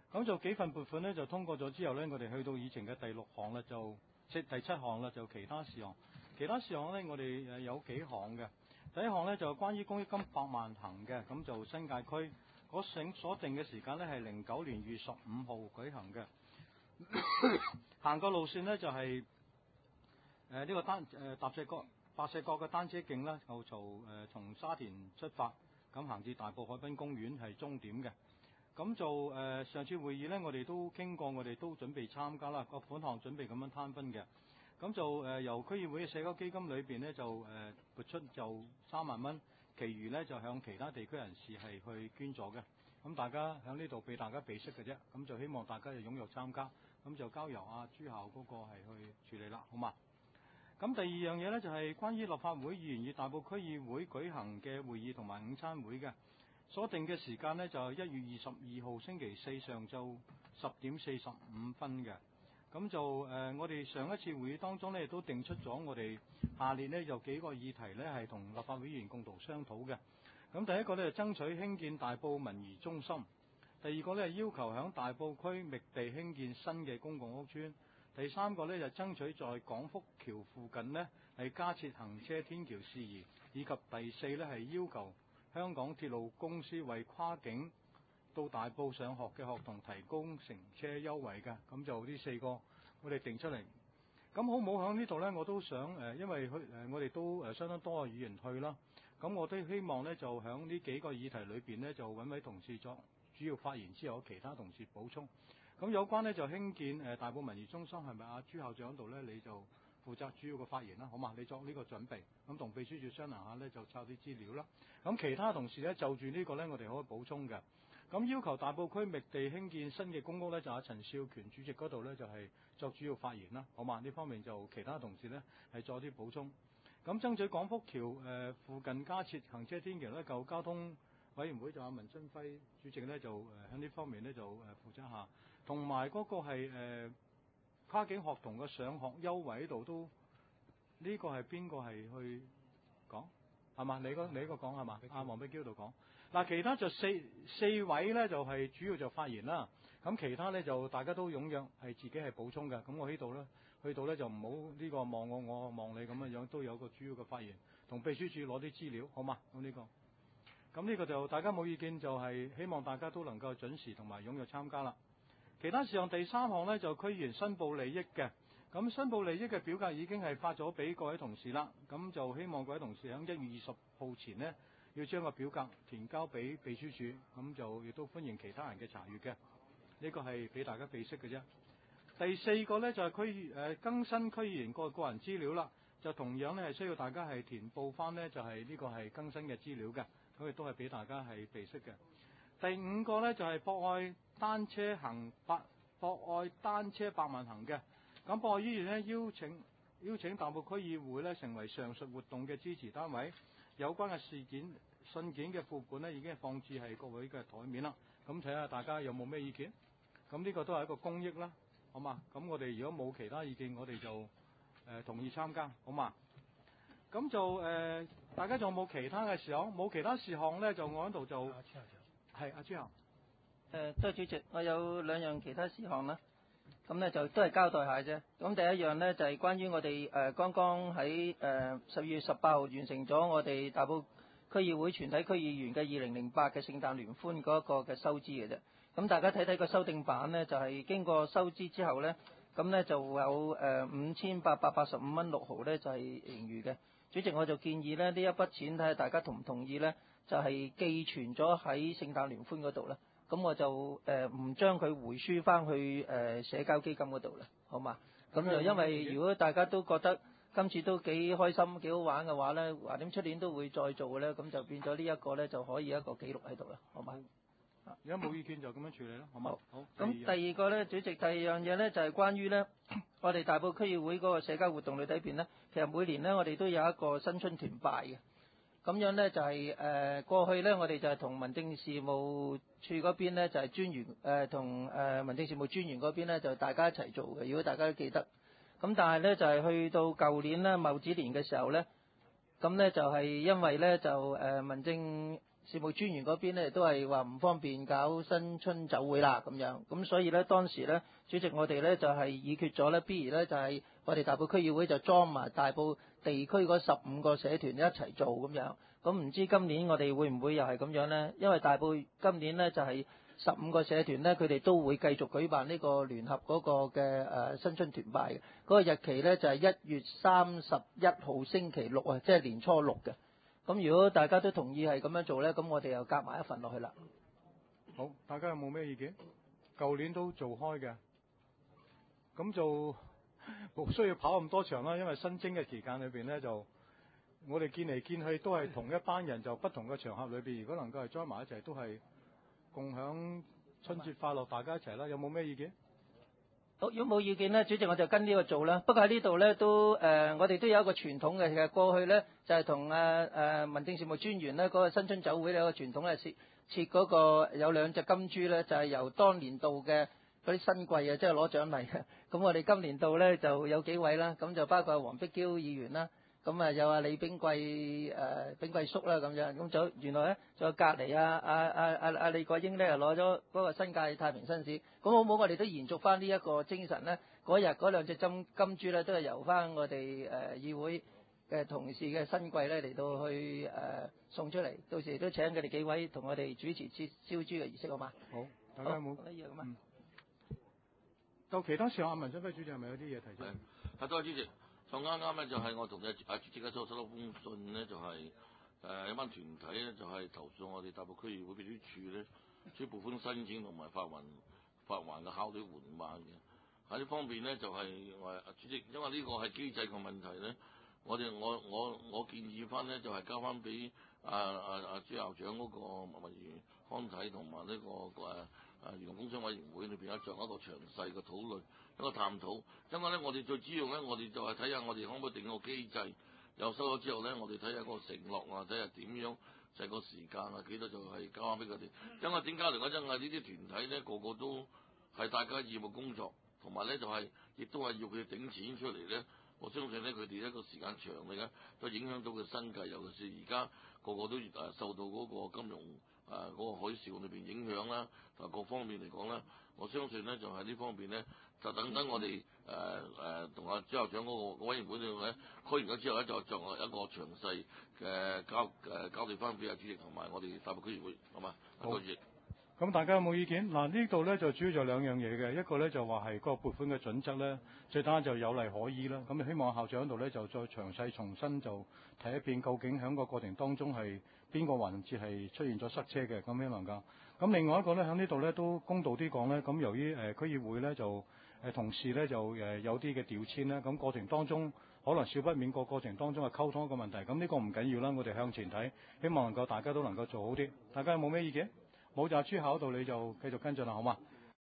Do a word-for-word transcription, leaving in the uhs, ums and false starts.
咁就幾份撥款呢，就通過咗之後呢，我哋去到議程嘅第六項啦，就即第七項啦，就其他事項。其他事項呢，我哋誒有幾項嘅。第一項呢，就關於公益金百萬行嘅，咁就新界區嗰省所定嘅時間呢，係零九年二月十五號舉行嘅。行個路線呢，就係誒呢個單誒踏石角白石角嘅單車徑啦，就從誒從沙田出發，咁行至大埔海濱公園係終點嘅。咁就誒、呃、上次會議呢，我哋都傾過，我哋都準備參加啦，個款項準備咁樣攤分嘅。咁就誒、呃、由區議會嘅社交基金裏邊呢，就誒、呃、撥出就三萬蚊，其餘呢就向其他地區人士係去捐助嘅。咁大家喺呢度俾大家備悉嘅啫，咁就希望大家就踴躍參加，咁就交由阿朱校嗰個係去處理啦，好嘛？咁第二樣嘢呢，就係、是、關於立法會議員與大埔區議會舉行嘅會議同埋午餐會嘅。所定嘅時間呢，就係一月二十二號星期四上晝十點四十五分嘅。咁就誒、呃，我哋上一次會議當中呢，亦都定出咗我哋下列呢有幾個議題呢係同立法會議員共同商討嘅。咁第一個呢，就爭取興建大埔文娛中心；第二個呢，要求響大埔區覓地興建新嘅公共屋邨；第三個呢，就爭取在廣福橋附近呢係加設行車天橋事宜；以及第四呢，係要求香港鐵路公司為跨境到大埔上學嘅學童提供乘車優惠嘅。咁就呢四個我哋定出嚟。咁好唔好喺呢度呢？我都想誒，因為去誒我哋都誒相當多嘅議員去啦。咁我都希望呢，就喺呢幾個議題裏邊呢，就揾位同事作主要發言之後，其他同事補充。咁有關呢，就興建誒大埔文娛中心係咪啊朱校長度呢？你就負責主要嘅發言啦，好嘛？你作呢個準備，咁同秘書處商量下呢，就抄啲資料啦。咁其他同事呢，就住呢個呢，我哋可以補充嘅。咁要求大埔區覓地興建新嘅公屋呢，就喺陳少權主席嗰度呢，就係、是、作主要發言啦，好嘛？呢方面就其他同事呢，係作啲補充。咁爭取廣福橋誒、呃、附近加設行車天橋呢，舊交通委員會就阿文春輝主席呢，就誒喺呢方面呢，就誒負責下，同埋嗰個係誒。呃跨境學童嘅上學優惠呢度都呢、這個係邊個係去講係嘛？你個你個講係嘛？阿黃碧嬌度講嗱，其他就四四位呢，就係、是、主要就發言啦。咁其他呢，就大家都踴躍係自己係補充嘅。咁我呢度呢，去到呢，就唔好呢個望我我望你咁嘅樣，都有個主要嘅發言，同秘書處攞啲資料好嘛？咁呢、這個咁呢個就大家冇意見，就係、是、希望大家都能夠準時同埋踴躍參加啦。其他事項第三項呢，就區議員申報利益嘅，咁申報利益嘅表格已經係發咗俾各位同事啦，咁就希望各位同事喺一月二十號前呢，要將個表格填交俾秘書處，咁就亦都歡迎其他人嘅查閲嘅，呢、這個係俾大家備悉嘅啫。第四個呢，就係區誒更新區議員個個人資料啦，就同樣呢，係需要大家係填報翻呢，就係、是、呢個係更新嘅資料嘅，咁亦都係俾大家係備悉嘅。第五個呢，就係、是、博愛單車行百博愛單車百萬行嘅，咁博愛醫院呢，邀請邀請大埔區議會呢，成為上述活動嘅支持單位，有關嘅事件信件嘅副本呢，已經係放置喺各位嘅台面啦，咁睇下大家有冇咩意見？咁呢個都係一個公益啦，好嘛？咁我哋如果冇其他意見，我哋就誒、呃、同意參加，好嘛？咁就誒、呃、大家仲有冇其他嘅事項？冇其他事項呢，就我喺度就。係阿朱校， 誒，多謝主席，我有兩樣其他事項啦，咁呢就都係交代下啫。咁第一樣呢，就係、是、關於我哋誒、呃、剛剛喺誒十二月十八號完成咗我哋大埔區議會全體區議員嘅二零零八嘅聖誕聯歡嗰一個嘅收支嘅啫。咁大家睇睇個修訂版呢，就係、是、經過收支之後呢，咁呢就有誒五千八百八十五蚊六毫呢，就係、是、盈餘嘅。主席，我就建議呢，呢一筆錢睇下大家同唔同意呢？就係寄存咗喺聖誕聯歡嗰度啦，咁我就誒唔將佢回輸翻去誒、呃、社交基金嗰度啦，好嘛？咁就因為如果大家都覺得今次都幾開心幾好玩嘅話咧，話點出年都會再做嘅咧，咁就變咗呢一個咧就可以一個記錄喺度啦，好嘛？ 如果冇意見就咁樣處理啦，好嘛？好。 咁第二個咧，主席第二樣嘢咧就係、是、關於咧我哋大埔區議會嗰個社交活動裏邊咧，其實每年咧我哋都有一個新春團拜嘅。咁樣呢，就係、是、誒、呃、過去呢，我哋就係同民政事務處嗰邊呢，就係、是、專員誒同誒民政事務專員嗰邊呢，就大家一齊做嘅。如果大家都記得，咁但係呢，就係、是、去到舊年呢，戊子年嘅時候呢，咁呢，就係、是、因為呢，就誒、呃、民政事務專員嗰邊咧都係話唔方便搞新春酒會啦咁樣，咁所以咧當時咧主席我哋咧就係議決咗咧，不如咧就係我哋大埔區議會就裝埋大埔地區嗰十五個社團一齊做咁樣，咁唔知今年我哋會唔會又係咁樣咧？因為大埔今年咧就係十五個社團咧，佢哋都會繼續舉辦呢個聯合嗰個嘅誒新春團拜嘅，嗰個日期咧就係一月三十一號星期六啊，即係年初六嘅。咁如果大家都同意係咁樣做咧，咁我哋又夾埋一份落去啦。 好，大家有冇咩意見？舊年都做開嘅，咁就冇需要跑咁多場啦，因為新蒸嘅時間裏邊咧就我哋見嚟見去都係同一班人，就不同嘅場合裏邊，如果能夠係 join 埋一齊，都係共享春節快樂，大家一齊啦。有冇咩意見？ 好，如果冇意見咧，主席我就跟呢個做啦。不過喺呢度咧都誒、呃，我哋都有一個傳統嘅，其實過去咧就係同誒誒民政事務專員咧嗰個新春酒會咧個傳統咧設設嗰個有兩隻金豬咧，就係、是、由當年度嘅嗰啲新貴啊，即係攞獎勵嘅。咁我哋今年度咧就有幾位啦，咁就包括黃碧嬌議員啦。咁啊有啊李炳貴誒、呃、炳貴叔啦咁樣，咁就原來咧仲有隔離啊啊啊啊啊李國英咧又攞咗嗰個新界太平紳士，咁好唔好？我哋都延續翻呢一個精神咧，嗰日嗰兩隻金金豬咧都係由翻我哋誒、呃、議會嘅同事嘅新貴咧嚟到去誒、呃、送出嚟，到時都請佢哋幾位同我哋主持切燒豬嘅儀式好嘛？ 好，大家有冇？ 一樣啊嘛。 嗯。到其他時候，阿文俊輝主席係咪有啲嘢提出？ 係，多謝主席。就啱啱咧，就係我同阿阿主席咧收收到封信咧，就係、是、誒、呃、一班團體咧，就係、是、投訴我哋大埔區議會秘書處咧，將撥款申請同埋發還發還嘅效率緩慢嘅。喺呢方面咧，就係、是、我主席，因為呢個係機制嘅問題咧，我哋我我我建議翻咧，就係、是、交翻俾阿阿阿朱校長嗰個文員康體同埋呢個誒。啊啊！員工工商委員會裏邊咧作一個詳細嘅討論，一個探討。因為咧，我哋最主要咧，我哋就係睇下我哋可唔可以定個機制。有收咗之後咧，我哋睇下個承諾啊，睇下點樣就係個時間啊，幾多就係交翻俾佢哋。因為點解嚟講？因為呢啲團體咧，個個都係大家義務工作，同埋咧就係、是、亦都係要佢頂錢出嚟咧。我相信咧，佢哋一個時間長嚟嘅，都影響到佢生計。尤其是而家個個都誒受到嗰個金融。誒嗰、啊那個海嘯裏邊影響啦，同埋各方面嚟講咧，我相信咧就係、是、呢方面咧，就等等我哋誒誒同阿朱校長嗰個委員會度咧開完咗之後咧，就作一個詳細嘅交誒交代翻俾阿主席同埋我哋大埔區議會，好嘛？ 好。 多謝。 咁大家有冇意見？嗱，呢度咧就主要就兩樣嘢嘅，一個咧就話係個撥款嘅準則咧，最單就有例可依啦。咁希望校長度咧就再詳細重新就睇一遍，究竟喺個過程當中係邊個環節係出現咗塞車嘅，咁樣能夠。咁另外一個咧喺呢度咧都公道啲講咧，咁由於誒、呃、區議會咧就誒、呃、同事咧就誒、呃、有啲嘅調遷咧，咁過程當中可能少不免個過程當中係溝通一個問題。咁呢個唔緊要啦，我哋向前睇，希望能夠大家都能夠做好啲。大家有冇咩意見？冇就係朱考度，你就繼續跟進啦，好嘛？